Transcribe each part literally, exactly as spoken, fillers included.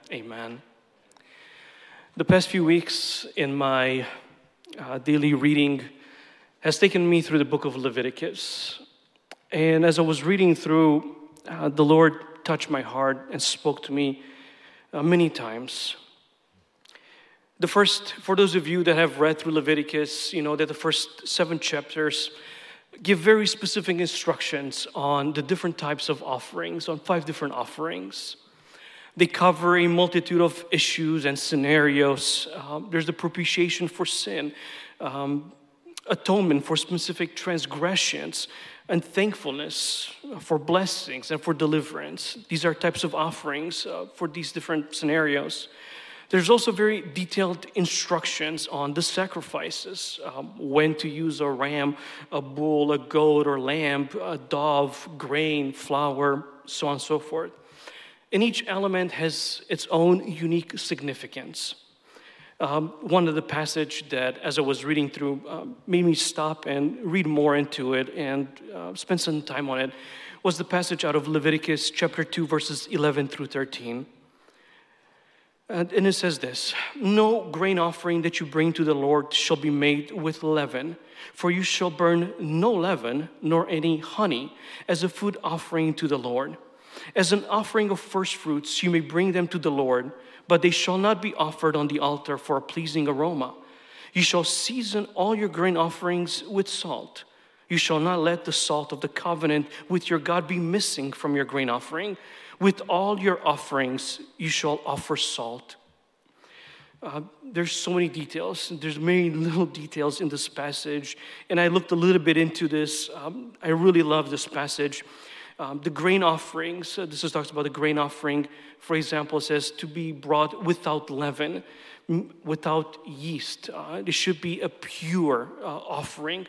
Amen. The past few weeks in my uh, daily reading has taken me through the book of Leviticus. And as I was reading through, uh, the Lord touched my heart and spoke to me uh, many times. The first, for those of you that have read through Leviticus, you know that the first seven chapters give very specific instructions on the different types of offerings, on five different offerings. They cover a multitude of issues and scenarios. Um, there's the propitiation for sin, um, atonement for specific transgressions, and thankfulness for blessings and for deliverance. These are types of offerings uh, for these different scenarios. There's also very detailed instructions on the sacrifices, um, when to use a ram, a bull, a goat or lamb, a dove, grain, flour, so on and so forth. And each element has its own unique significance. Um, one of the passage that, as I was reading through, uh, made me stop and read more into it and uh, spend some time on it was the passage out of Leviticus chapter two, verses eleven through thirteen. And, and it says this: "No grain offering that you bring to the Lord shall be made with leaven, for you shall burn no leaven nor any honey as a food offering to the Lord. As an offering of first fruits, you may bring them to the Lord, but they shall not be offered on the altar for a pleasing aroma. You shall season all your grain offerings with salt. You shall not let the salt of the covenant with your God be missing from your grain offering. With all your offerings, you shall offer salt." Uh, there's so many details. There's many little details in this passage. And I looked a little bit into this. Um, I really love this passage. Um, the grain offerings, uh, this is talks about the grain offering, for example, it says to be brought without leaven, m- without yeast. Uh, it should be a pure uh, offering.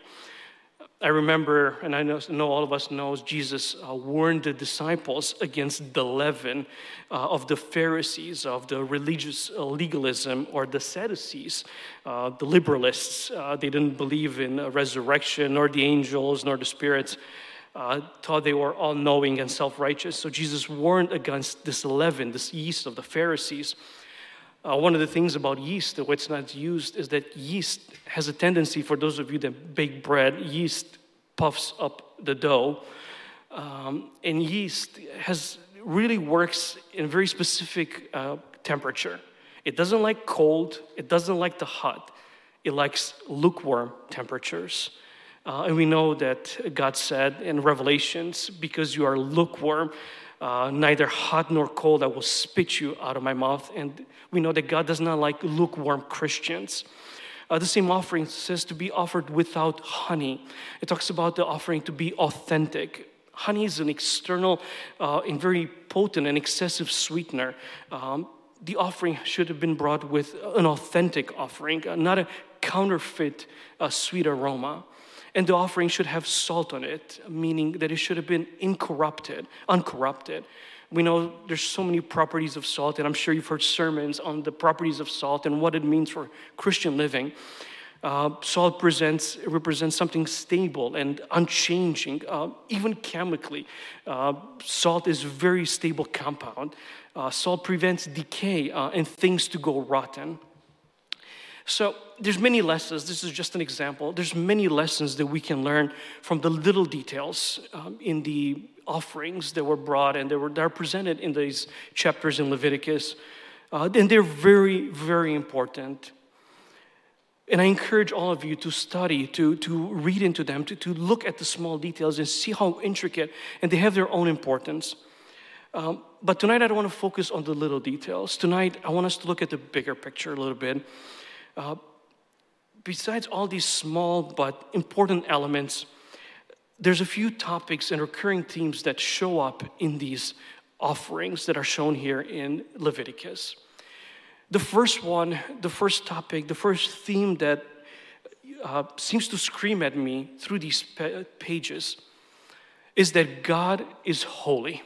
I remember, and I know, know all of us knows, Jesus uh, warned the disciples against the leaven uh, of the Pharisees, of the religious uh, legalism, or the Sadducees, uh, the liberalists. Uh, they didn't believe in a resurrection, nor the angels, nor the spirits. Uh, thought they were all-knowing and self-righteous. So Jesus warned against this leaven, this yeast of the Pharisees. Uh, one of the things about yeast, the way it's not used, is that yeast has a tendency, for those of you that bake bread, yeast puffs up the dough. Um, and yeast has really works in very specific uh, temperature. It doesn't like cold. It doesn't like the hot. It likes lukewarm temperatures. Uh, and we know that God said in Revelations, because you are lukewarm, uh, neither hot nor cold, I will spit you out of my mouth. And we know that God does not like lukewarm Christians. Uh, the same offering says to be offered without honey. It talks about the offering to be authentic. Honey is an external uh, and very potent and excessive sweetener. Um, the offering should have been brought with an authentic offering, uh, not a counterfeit uh, sweet aroma. And the offering should have salt on it, meaning that it should have been incorrupted, uncorrupted. We know there's so many properties of salt, and I'm sure you've heard sermons on the properties of salt and what it means for Christian living. Uh, salt presents, represents something stable and unchanging, uh, even chemically. Uh, salt is a very stable compound. Uh, salt prevents decay uh, and things to go rotten. So there's many lessons. This is just an example. There's many lessons that we can learn from the little details um, in the offerings that were brought and that were that are presented in these chapters in Leviticus. Uh, and they're very, very important. And I encourage all of you to study, to, to read into them, to, to look at the small details and see how intricate, and they have their own importance. Um, but tonight I don't want to focus on the little details. Tonight I want us to look at the bigger picture a little bit. Uh, besides all these small but important elements, there's a few topics and recurring themes that show up in these offerings that are shown here in Leviticus. The first one, the first topic, the first theme that uh, seems to scream at me through these pa- pages is that God is holy.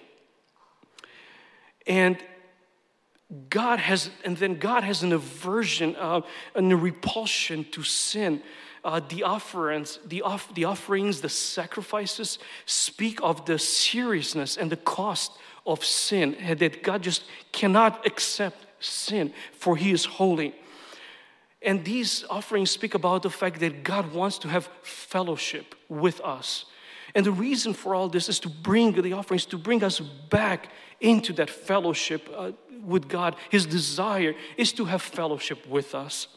And God has, and then God has an aversion, uh, and a repulsion to sin. Uh, the offerings, the off, the offerings, the sacrifices speak of the seriousness and the cost of sin, and that God just cannot accept sin, for he is holy. And these offerings speak about the fact that God wants to have fellowship with us. And the reason for all this is to bring the offerings, to bring us back into that fellowship uh, with God. His desire is to have fellowship with us.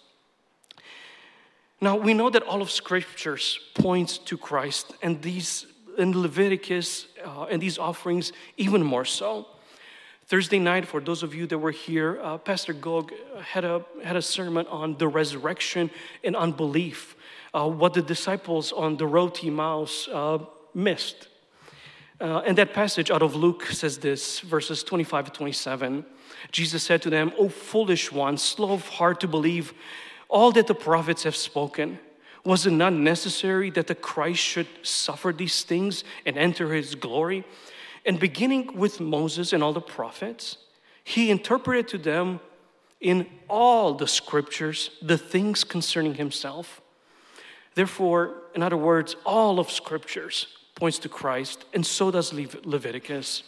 Now, we know that all of Scriptures points to Christ, and these in Leviticus uh, and these offerings even more so. Thursday night, for those of you that were here, uh, Pastor Gog had a had a sermon on the resurrection and unbelief, uh, what the disciples on the road to Emmaus uh, missed. Uh, and that passage out of Luke says this, verses twenty-five to twenty-seven. Jesus said to them, "O foolish ones, slow of heart to believe all that the prophets have spoken. Was it not necessary that the Christ should suffer these things and enter his glory? And beginning with Moses and all the prophets, he interpreted to them in all the Scriptures the things concerning himself." Therefore, in other words, all of Scriptures points to Christ, and so does Leviticus.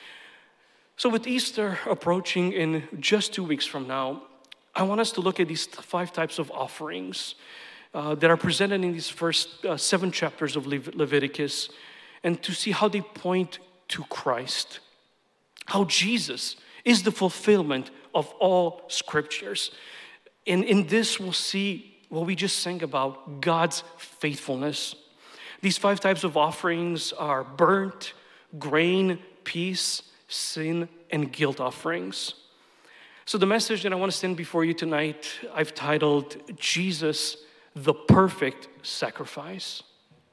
So with Easter approaching in just two weeks from now, I want us to look at these five types of offerings uh, that are presented in these first uh, seven chapters of Le- Leviticus, and to see how they point to Christ, how Jesus is the fulfillment of all Scriptures. And in this, we'll see what we just sang about, God's faithfulness. These five types of offerings are burnt, grain, peace, sin, and guilt offerings. So the message that I want to stand before you tonight, I've titled, Jesus, the Perfect Sacrifice.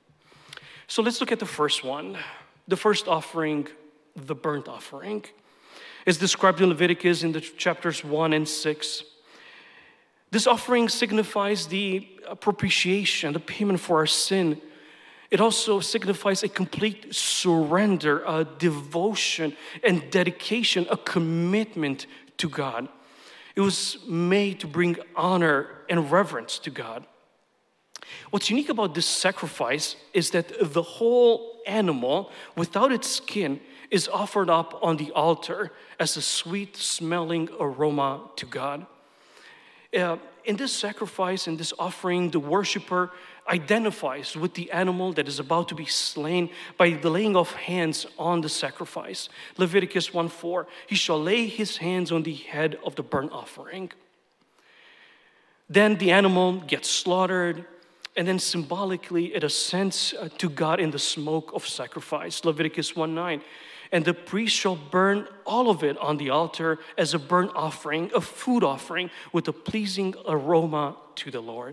So let's look at the first one. The first offering, the burnt offering, is described in Leviticus in the chapters one and six. This offering signifies the propitiation, the payment for our sin. It also signifies a complete surrender, a devotion and dedication, a commitment to God. It was made to bring honor and reverence to God. What's unique about this sacrifice is that the whole animal, without its skin, is offered up on the altar as a sweet-smelling aroma to God. Uh, in this sacrifice, in this offering, the worshiper identifies with the animal that is about to be slain by the laying of hands on the sacrifice. Leviticus one four, he shall lay his hands on the head of the burnt offering. Then the animal gets slaughtered, and then symbolically it ascends to God in the smoke of sacrifice. Leviticus one nine, and the priest shall burn all of it on the altar as a burnt offering, a food offering with a pleasing aroma to the Lord.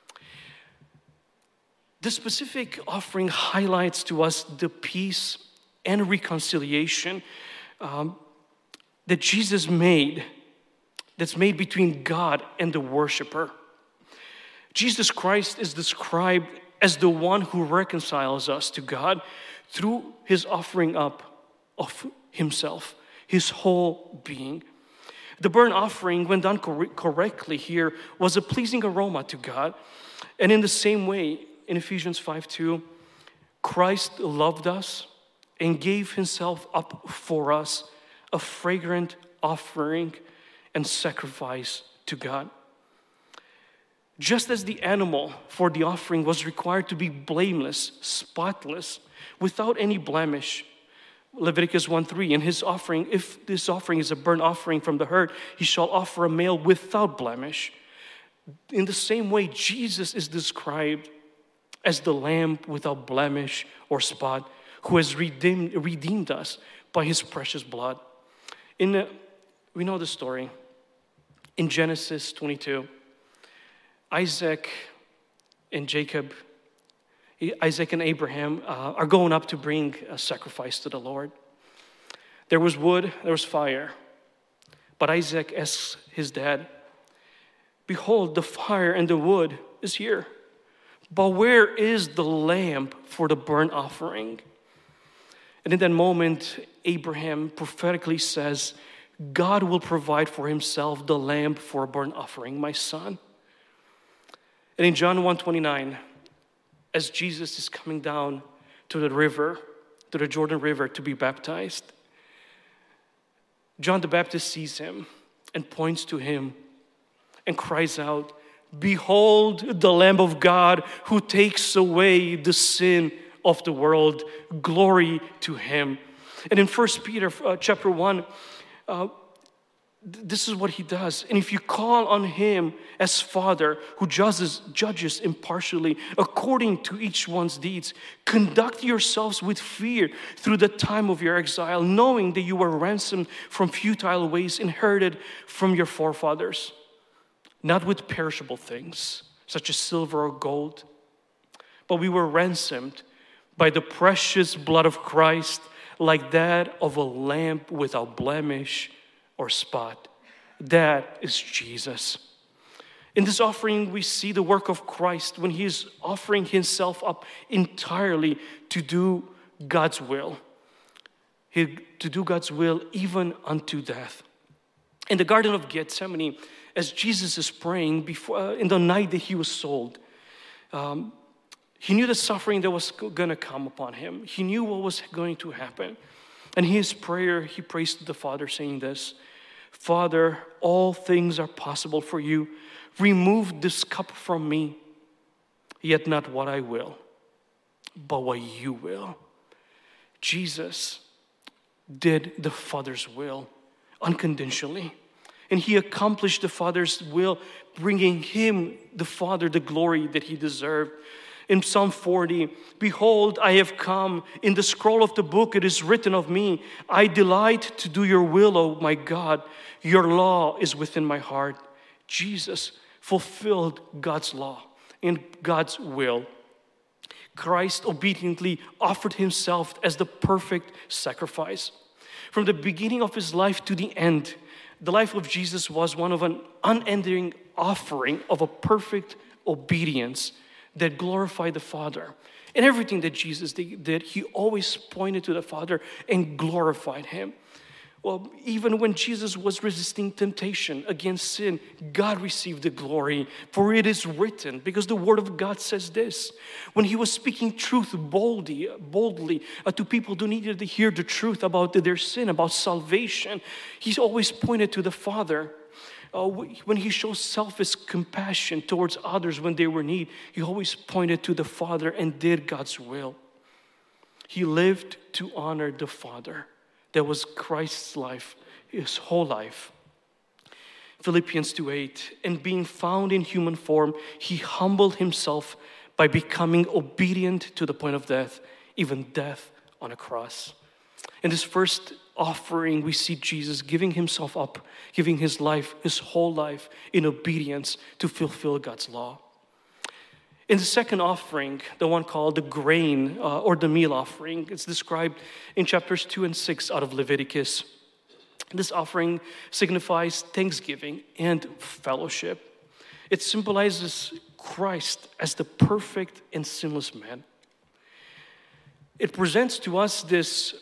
This specific offering highlights to us the peace and reconciliation um, that Jesus made, that's made between God and the worshiper. Jesus Christ is described as the one who reconciles us to God through his offering up of himself, his whole being. The burnt offering, when done cor- correctly here, was a pleasing aroma to God. And in the same way, in Ephesians five two, Christ loved us and gave himself up for us, a fragrant offering and sacrifice to God. Just as the animal for the offering was required to be blameless, spotless, without any blemish, Leviticus one three, in his offering, if this offering is a burnt offering from the herd, he shall offer a male without blemish. In the same way, Jesus is described as the lamb without blemish or spot, who has redeemed, redeemed us by his precious blood. In the, we know the story. In Genesis twenty-two, Isaac and Jacob, Isaac and Abraham uh, are going up to bring a sacrifice to the Lord. There was wood, there was fire. But Isaac asks his dad, "Behold, the fire and the wood is here. But where is the lamb for the burnt offering?" And in that moment, Abraham prophetically says, "God will provide for himself the lamb for a burnt offering, my son." And in John one twenty-nine, as Jesus is coming down to the river, to the Jordan River to be baptized, John the Baptist sees him and points to him and cries out, "Behold the Lamb of God who takes away the sin of the world. Glory to him." And in First Peter uh, chapter one, uh, this is what he does. "And if you call on him as Father, who judges, judges impartially according to each one's deeds, conduct yourselves with fear through the time of your exile, knowing that you were ransomed from futile ways inherited from your forefathers, not with perishable things, such as silver or gold, but we were ransomed by the precious blood of Christ, like that of a lamb without blemish or spot." That is Jesus. In this offering, we see the work of Christ when he is offering himself up entirely to do God's will. He, to do God's will even unto death. In the Garden of Gethsemane, as Jesus is praying before, uh, in the night that he was sold, um, he knew the suffering that was going to come upon him. He knew what was going to happen. And in his prayer, he prays to the Father, saying this, "Father, all things are possible for you. Remove this cup from me, yet not what I will, but what you will." Jesus did the Father's will unconditionally. And he accomplished the Father's will, bringing him, the Father, the glory that he deserved. In Psalm forty, "Behold, I have come. In the scroll of the book it is written of me, I delight to do your will, O my God. Your law is within my heart." Jesus fulfilled God's law and God's will. Christ obediently offered himself as the perfect sacrifice. From the beginning of his life to the end, the life of Jesus was one of an unending offering of a perfect obedience that glorified the Father. And everything that Jesus did, he always pointed to the Father and glorified him. Well, even when Jesus was resisting temptation against sin, God received the glory, for it is written, because the Word of God says this. When he was speaking truth boldly, boldly uh, to people who needed to hear the truth about their sin, about salvation, he's always pointed to the Father. Uh, when he shows selfless compassion towards others when they were in need, he always pointed to the Father and did God's will. He lived to honor the Father. That was Christ's life, his whole life. Philippians two eight, "And being found in human form, he humbled himself by becoming obedient to the point of death, even death on a cross." In this first offering, we see Jesus giving himself up, giving his life, his whole life, in obedience to fulfill God's law. In the second offering, the one called the grain uh, or the meal offering, it's described in chapters two and six out of Leviticus. This offering signifies thanksgiving and fellowship. It symbolizes Christ as the perfect and sinless man. It presents to us this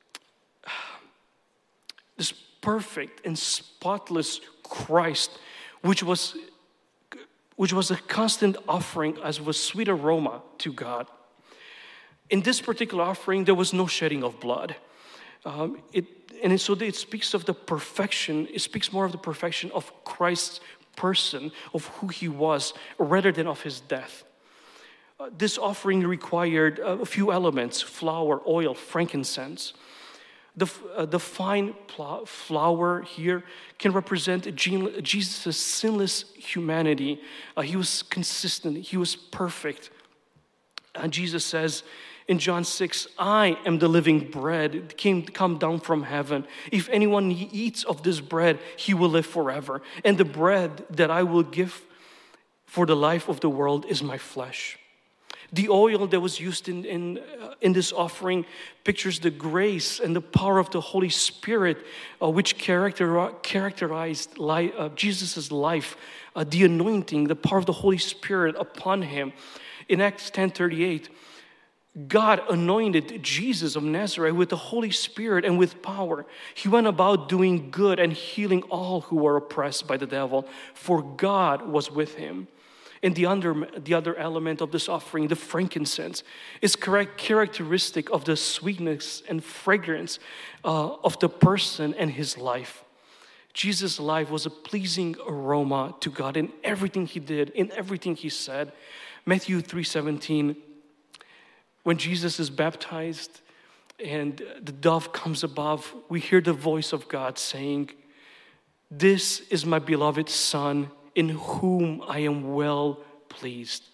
This perfect and spotless Christ, which was, which was a constant offering as a sweet aroma to God. In this particular offering, there was no shedding of blood. Um, it, and so it speaks of the perfection, it speaks more of the perfection of Christ's person, of who he was, rather than of his death. Uh, this offering required uh, a few elements: flour, oil, frankincense. The, uh, the fine pl- flour here can represent Jesus' sinless humanity. Uh, he was consistent. He was perfect. And Jesus says in John six, "I am the living bread. It came come down from heaven. If anyone eats of this bread, he will live forever. And the bread that I will give for the life of the world is my flesh." The oil that was used in, in, uh, in this offering pictures the grace and the power of the Holy Spirit, uh, which character, characterized li- uh, Jesus' life, uh, the anointing, the power of the Holy Spirit upon him. In Acts ten thirty-eight, God anointed Jesus of Nazareth with the Holy Spirit and with power. He went about doing good and healing all who were oppressed by the devil, for God was with him. And the other, the other element of this offering, the frankincense, is correct characteristic of the sweetness and fragrance uh, of the person and his life. Jesus' life was a pleasing aroma to God in everything he did, in everything he said. Matthew three seventeen, when Jesus is baptized and the dove comes above, we hear the voice of God saying, "This is my beloved Son, in whom I am well pleased."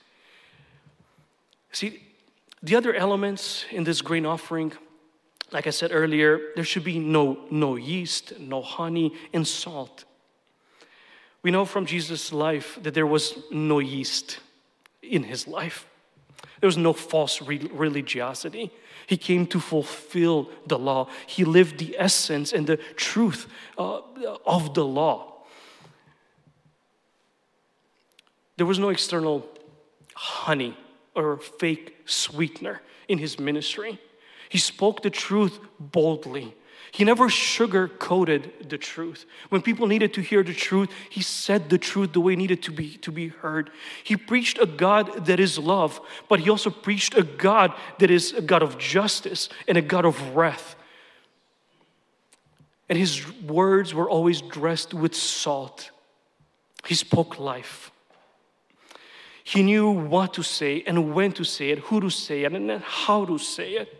See, the other elements in this grain offering, like I said earlier, there should be no, no yeast, no honey, and salt. We know from Jesus' life that there was no yeast in his life. There was no false re- religiosity. He came to fulfill the law. He lived the essence and the truth uh, of the law. There was no external honey or fake sweetener in his ministry. He spoke the truth boldly. He never sugar-coated the truth. When people needed to hear the truth, he said the truth the way it needed to be, to be heard. He preached a God that is love, but he also preached a God that is a God of justice and a God of wrath. And his words were always dressed with salt. He spoke life. He knew what to say and when to say it, who to say it, and then how to say it.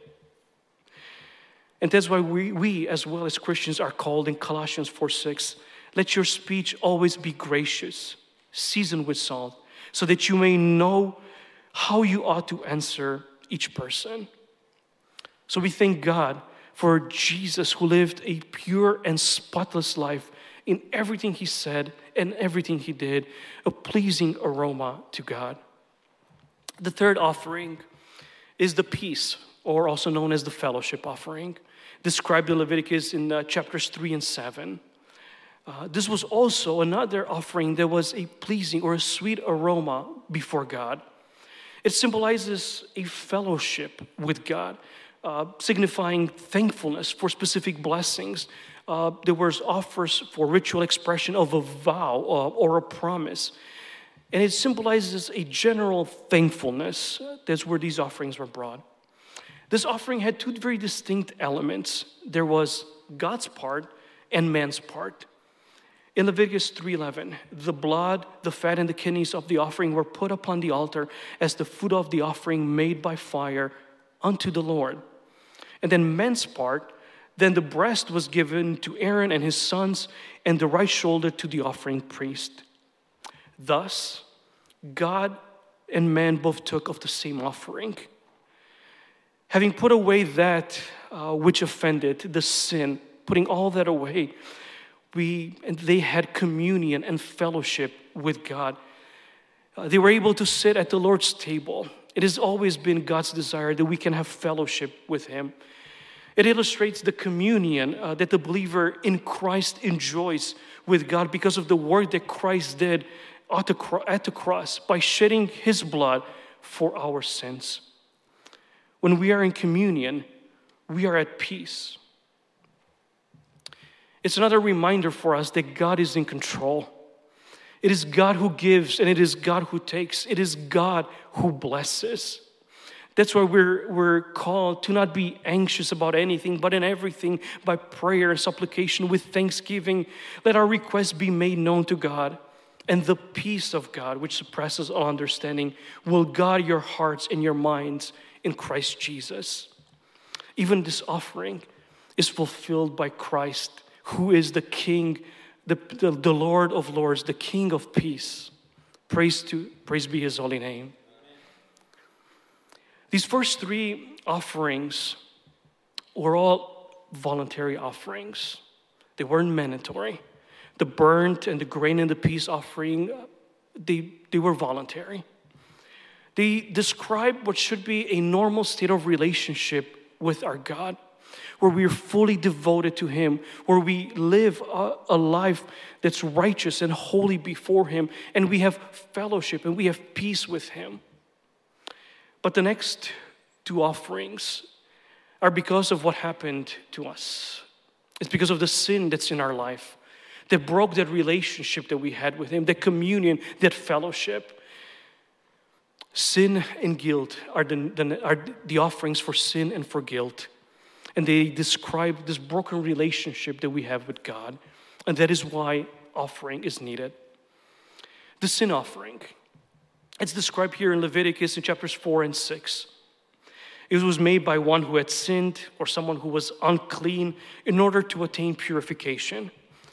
And that's why we, we as well as Christians are called in Colossians four six, let your speech always be gracious, seasoned with salt, so that you may know how you ought to answer each person. So we thank God for Jesus, who lived a pure and spotless life in everything he said and everything he did, a pleasing aroma to God. The third offering is the peace, or also known as the fellowship offering, described in Leviticus in uh, chapters three and seven. Uh, this was also another offering that was a pleasing or a sweet aroma before God. It symbolizes a fellowship with God, uh, signifying thankfulness for specific blessings. Uh, there was offers for ritual expression of a vow uh, or a promise. And it symbolizes a general thankfulness. That's where these offerings were brought. This offering had two very distinct elements. There was God's part and man's part. In Leviticus three eleven, the blood, the fat, and the kidneys of the offering were put upon the altar as the food of the offering made by fire unto the Lord. And then man's part, then the breast was given to Aaron and his sons, and the right shoulder to the offering priest. Thus, God and man both took of the same offering. Having put away that uh, which offended, the sin, putting all that away, we and they had communion and fellowship with God. Uh, they were able to sit at the Lord's table. It has always been God's desire that we can have fellowship with Him. It illustrates the communion uh, that the believer in Christ enjoys with God because of the work that Christ did at the, cro- at the cross by shedding His blood for our sins. When we are in communion, we are at peace. It's another reminder for us that God is in control. It is God who gives and it is God who takes. It is God who blesses. That's why we're, we're called to not be anxious about anything, but in everything by prayer and supplication with thanksgiving. Let our requests be made known to God. And the peace of God, which surpasses all understanding, will guard your hearts and your minds in Christ Jesus. Even this offering is fulfilled by Christ, who is the King, the, the, the Lord of Lords, the King of peace. Praise to praise be His holy name. These first three offerings were all voluntary offerings. They weren't mandatory. The burnt and the grain and the peace offering, they, they were voluntary. They describe what should be a normal state of relationship with our God, where we are fully devoted to Him, where we live a, a life that's righteous and holy before Him, and we have fellowship and we have peace with Him. But the next two offerings are because of what happened to us. It's because of the sin that's in our life that broke that relationship that we had with Him, that communion, that fellowship. Sin and guilt are the, the, are the offerings for sin and for guilt. And they describe this broken relationship that we have with God. And that is why offering is needed. The sin offering. It's described here in Leviticus in chapters four and six. It was made by one who had sinned or someone who was unclean in order to attain purification.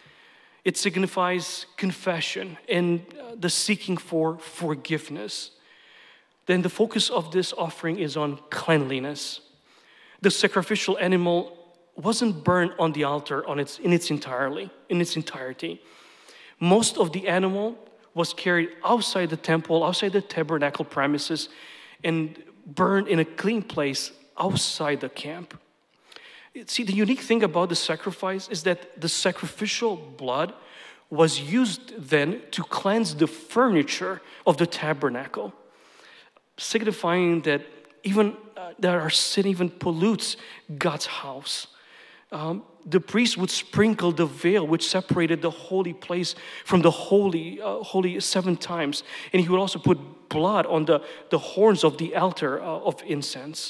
It signifies confession and the seeking for forgiveness. Then the focus of this offering is on cleanliness. The sacrificial animal wasn't burned on the altar on its, in its entirely, in its entirety. Most of the animal was carried outside the temple, outside the tabernacle premises, and burned in a clean place outside the camp. See, the unique thing about the sacrifice is that the sacrificial blood was used then to cleanse the furniture of the tabernacle, signifying that even uh, that our sin even pollutes God's house. Um, the priest would sprinkle the veil which separated the holy place from the holy, uh, holy seven times, and he would also put blood on the, the horns of the altar uh, of incense.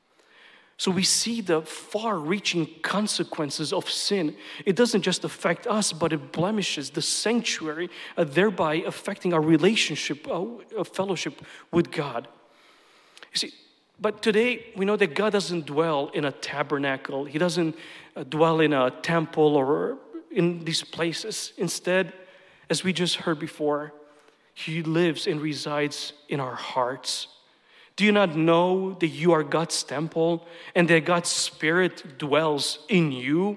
So we see the far-reaching consequences of sin. It doesn't just affect us, but it blemishes the sanctuary, uh, thereby affecting our relationship, uh, fellowship with God. You see, but today we know that God doesn't dwell in a tabernacle. He doesn't uh, dwell in a temple or in these places. Instead, as we just heard before, He lives and resides in our hearts. Do you not know that you are God's temple and that God's Spirit dwells in you?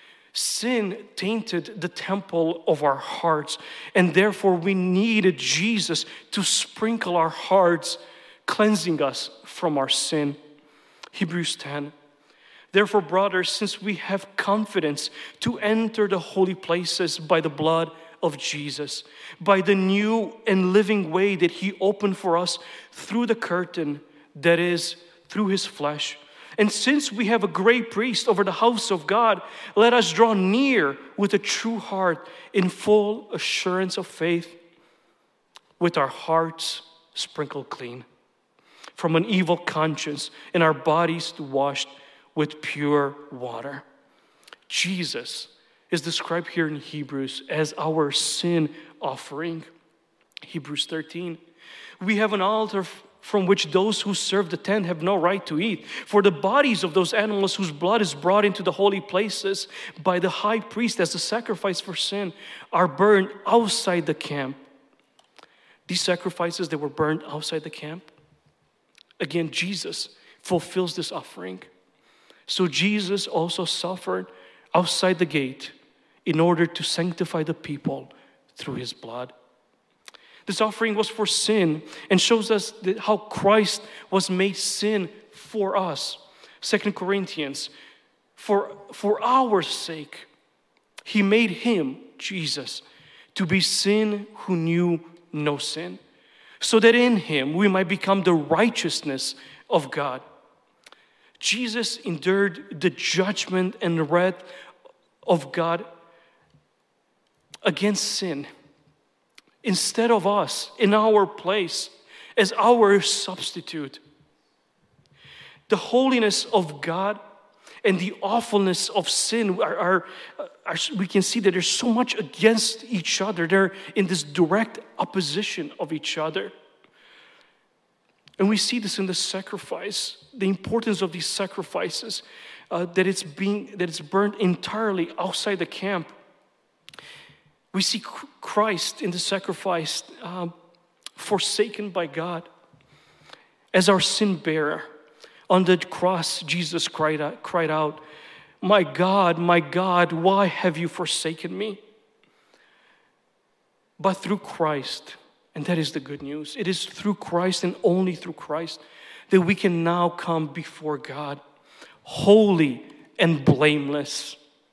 Sin tainted the temple of our hearts, and therefore we needed Jesus to sprinkle our hearts, cleansing us from our sin. Hebrews ten. Therefore, brothers, since we have confidence to enter the holy places by the blood of Jesus, by the new and living way that He opened for us through the curtain, that is, through His flesh. And since we have a great priest over the house of God, let us draw near with a true heart in full assurance of faith, with our hearts sprinkled clean from an evil conscience and our bodies washed with pure water. Jesus is described here in Hebrews as our sin offering. Hebrews thirteen. We have an altar from which those who serve the tent have no right to eat. For the bodies of those animals whose blood is brought into the holy places by the high priest as a sacrifice for sin are burned outside the camp. These sacrifices that were burned outside the camp, again, Jesus fulfills this offering. So Jesus also suffered outside the gate in order to sanctify the people through His blood. This offering was for sin and shows us that how Christ was made sin for us. Second Corinthians, for, for our sake, He made Him, Jesus, to be sin who knew no sin, so that in Him we might become the righteousness of God. Jesus endured the judgment and the wrath of God against sin instead of us, in our place, as our substitute. The holiness of God and the awfulness of sin are, are, are, we can see that there's so much against each other. They're in this direct opposition of each other. And we see this in the sacrifice, the importance of these sacrifices, uh, that it's being that it's burned entirely outside the camp. We see Christ in the sacrifice, um, forsaken by God as our sin bearer. On the cross, Jesus cried out, cried out, "My God, my God, why have you forsaken me?" But through Christ, and that is the good news, it is through Christ and only through Christ that we can now come before God, holy and blameless.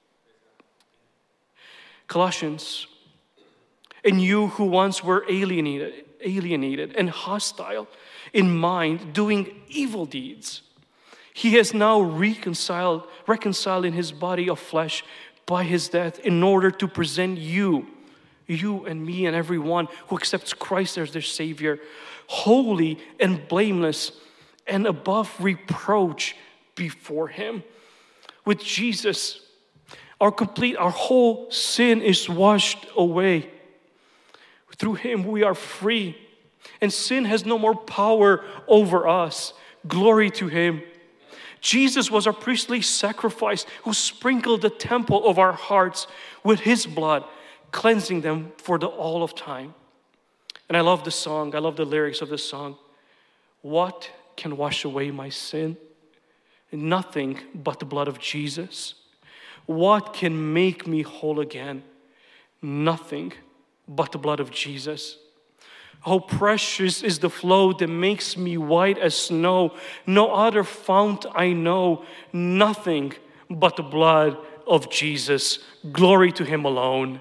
Colossians, and you who once were alienated, alienated and hostile in mind, doing evil deeds, He has now reconciled, reconciled in His body of flesh by His death in order to present you, you and me and everyone who accepts Christ as their Savior, holy and blameless and above reproach before Him. With Jesus, our complete, our whole sin is washed away. Through Him we are free, and sin has no more power over us. Glory to Him. Jesus was our priestly sacrifice who sprinkled the temple of our hearts with His blood, cleansing them for the all of time. And I love the song. I love the lyrics of the song. What can wash away my sin? Nothing but the blood of Jesus. What can make me whole again? Nothing but the blood of Jesus. How precious is the flow that makes me white as snow. No other fount I know. Nothing but the blood of Jesus. Glory to Him alone.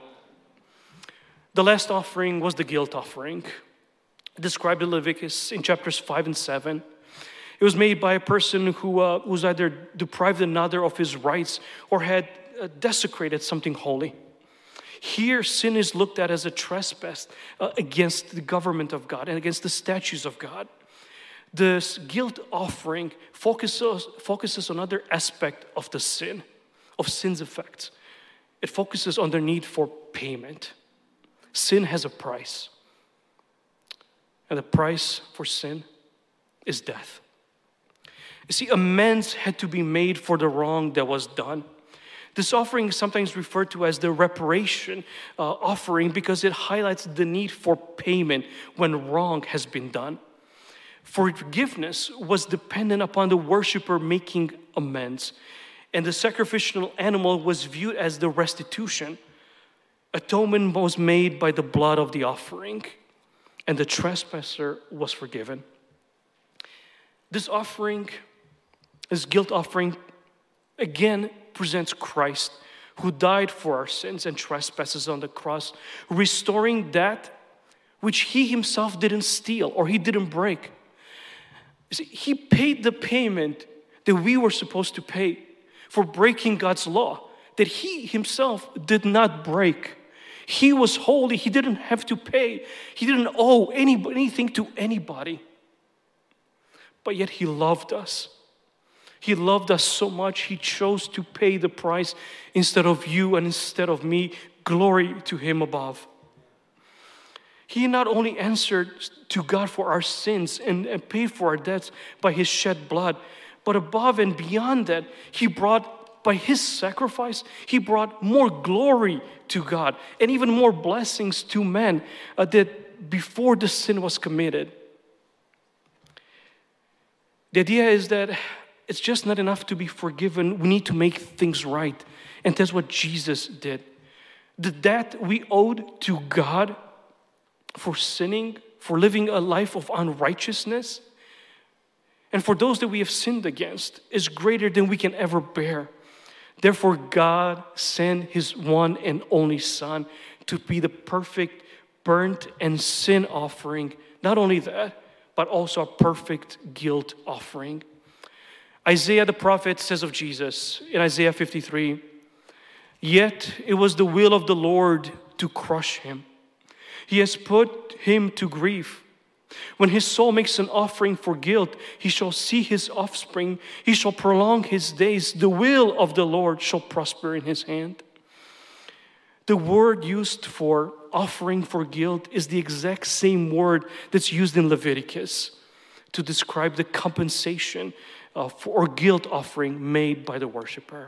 The last offering was the guilt offering, described in Leviticus in chapters five and seven. It was made by a person who uh, was either deprived another of his rights or had uh, desecrated something holy. Here, sin is looked at as a trespass uh, against the government of God and against the statutes of God. This guilt offering focuses, focuses on another aspect of the sin, of sin's effects. It focuses on their need for payment. Sin has a price. And the price for sin is death. You see, amends had to be made for the wrong that was done. This offering is sometimes referred to as the reparation uh, offering because it highlights the need for payment when wrong has been done. Forgiveness was dependent upon the worshiper making amends, and the sacrificial animal was viewed as the restitution. Atonement was made by the blood of the offering, and the trespasser was forgiven. This offering, this guilt offering, again presents Christ, who died for our sins and trespasses on the cross, restoring that which He Himself didn't steal or He didn't break. You see, He paid the payment that we were supposed to pay for breaking God's law, that He Himself did not break. He was holy. He didn't have to pay. He didn't owe any, anything to anybody. But yet He loved us. He loved us so much, He chose to pay the price instead of you and instead of me. Glory to Him above. He not only answered to God for our sins and, and paid for our debts by His shed blood, but above and beyond that, He brought, by His sacrifice, He brought more glory to God and even more blessings to men uh, that before the sin was committed. The idea is that it's just not enough to be forgiven. We need to make things right. And that's what Jesus did. The debt we owed to God for sinning, for living a life of unrighteousness, and for those that we have sinned against is greater than we can ever bear. Therefore, God sent His one and only Son to be the perfect burnt and sin offering. Not only that, but also a perfect guilt offering. Isaiah the prophet says of Jesus in Isaiah fifty-three, "Yet it was the will of the Lord to crush Him. He has put Him to grief. When His soul makes an offering for guilt, He shall see His offspring. He shall prolong His days. The will of the Lord shall prosper in His hand." The word used for offering for guilt is the exact same word that's used in Leviticus to describe the compensation uh, for or guilt offering made by the worshiper.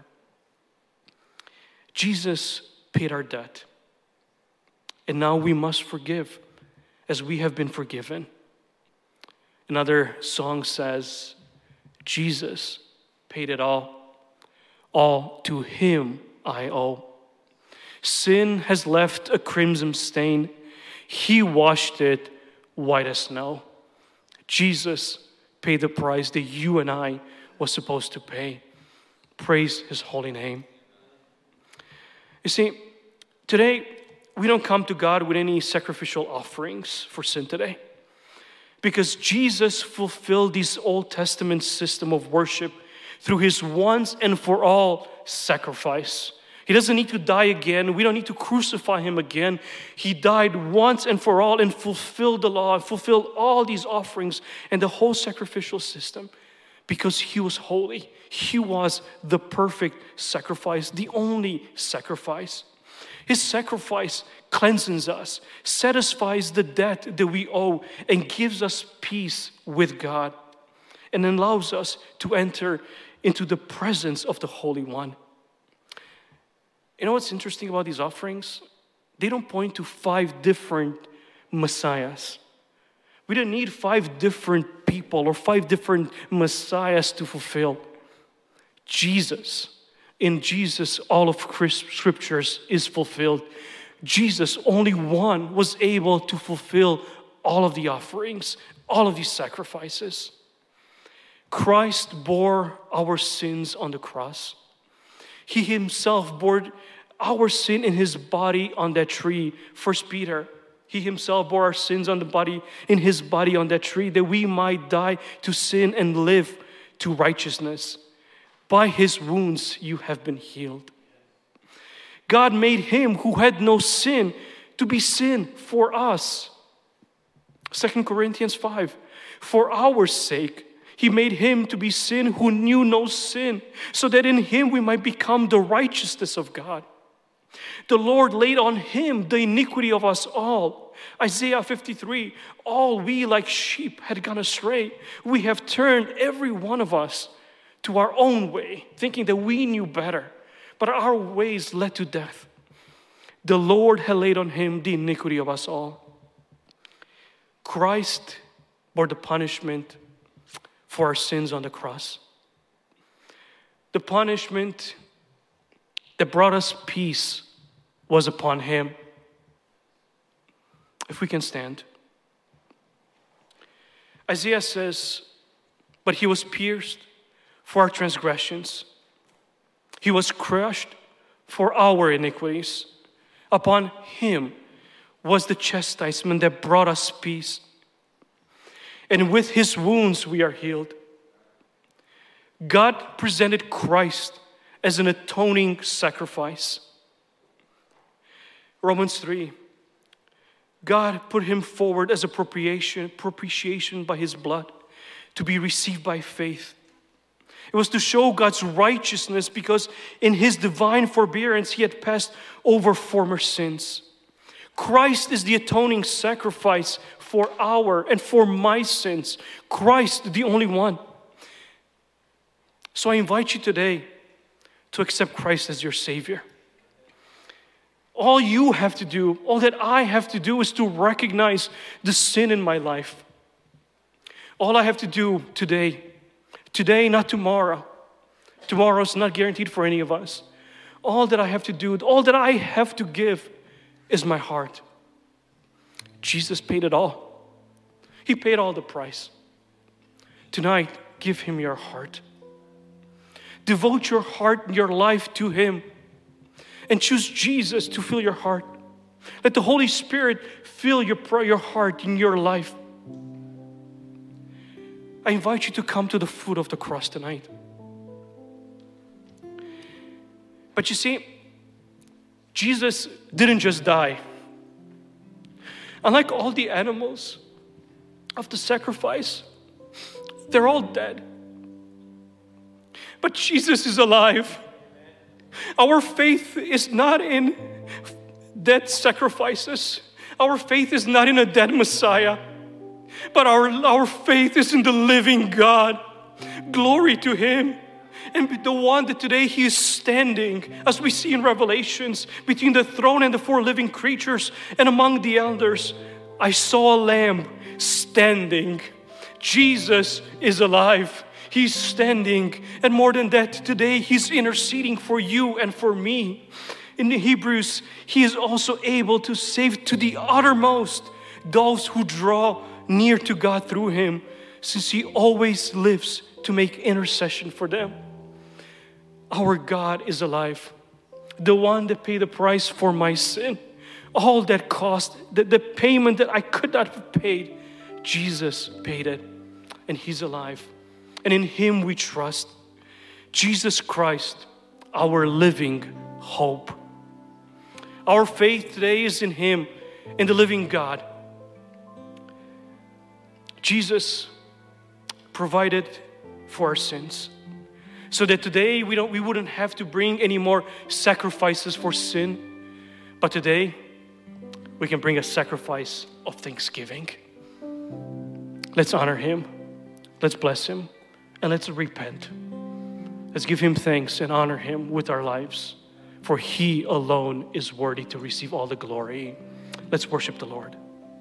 Jesus paid our debt, and now we must forgive as we have been forgiven. Another song says, Jesus paid it all. All to Him I owe. Sin has left a crimson stain. He washed it white as snow. Jesus paid the price that you and I was supposed to pay. Praise His holy name. You see, today we don't come to God with any sacrificial offerings for sin today, because Jesus fulfilled this Old Testament system of worship through His once and for all sacrifice. He doesn't need to die again. We don't need to crucify Him again. He died once and for all and fulfilled the law, fulfilled all these offerings and the whole sacrificial system, because he was holy. He was the perfect sacrifice, the only sacrifice. His sacrifice cleanses us, satisfies the debt that we owe, and gives us peace with God, and allows us to enter into the presence of the Holy One. You know what's interesting about these offerings? They don't point to five different messiahs. We don't need five different people or five different messiahs to fulfill. Jesus, in Jesus, all of Scriptures is fulfilled. Jesus, only one, was able to fulfill all of the offerings, all of these sacrifices. Christ bore our sins on the cross. He himself bore our sin in his body on that tree. First Peter, he himself bore our sins on the body, in his body on that tree, that we might die to sin and live to righteousness. By his wounds you have been healed. God made him who had no sin to be sin for us. Second Corinthians five, for our sake, he made him to be sin who knew no sin, so that in him we might become the righteousness of God. The Lord laid on him the iniquity of us all. Isaiah fifty-three, all we like sheep had gone astray. We have turned every one of us to our own way, thinking that we knew better, but our ways led to death. The Lord had laid on him the iniquity of us all. Christ bore the punishment for our sins on the cross. The punishment that brought us peace was upon him. If we can stand. Isaiah says, but he was pierced for our transgressions. He was crushed for our iniquities. Upon him was the chastisement that brought us peace. And with his wounds we are healed. God presented Christ as an atoning sacrifice. Romans three, God put him forward as a propitiation, propitiation by his blood to be received by faith. It was to show God's righteousness because in his divine forbearance he had passed over former sins. Christ is the atoning sacrifice for our and for my sins. Christ, the only one. So I invite you today to accept Christ as your Savior. All you have to do, all that I have to do is to recognize the sin in my life. All I have to do today, today, not tomorrow. Tomorrow is not guaranteed for any of us. All that I have to do, all that I have to give is my heart. Jesus paid it all. He paid all the price. Tonight, give him your heart. Devote your heart and your life to him. And choose Jesus to fill your heart. Let the Holy Spirit fill your, your heart and your life. I invite you to come to the foot of the cross tonight. But you see, Jesus didn't just die. Unlike all the animals of the sacrifice, they're all dead. But Jesus is alive. Our faith is not in dead sacrifices. Our faith is not in a dead Messiah. But our, our faith is in the living God. Glory to him. And the one that today he is standing, as we see in Revelations, between the throne and the four living creatures and among the elders, I saw a lamb standing. Jesus is alive. He's standing. And more than that, today he's interceding for you and for me. In the Hebrews, he is also able to save to the uttermost those who draw near to God through him, since he always lives to make intercession for them. Our God is alive. The one that paid the price for my sin. All that cost, the, the payment that I could not have paid, Jesus paid it. And he's alive. And in him we trust. Jesus Christ, our living hope. Our faith today is in him, in the living God. Jesus provided for our sins. So that today we don't we wouldn't have to bring any more sacrifices for sin, but today we can bring a sacrifice of thanksgiving. Let's honor him. Let's bless him. And let's repent. Let's give him thanks and honor him with our lives. For he alone is worthy to receive all the glory. Let's worship the Lord.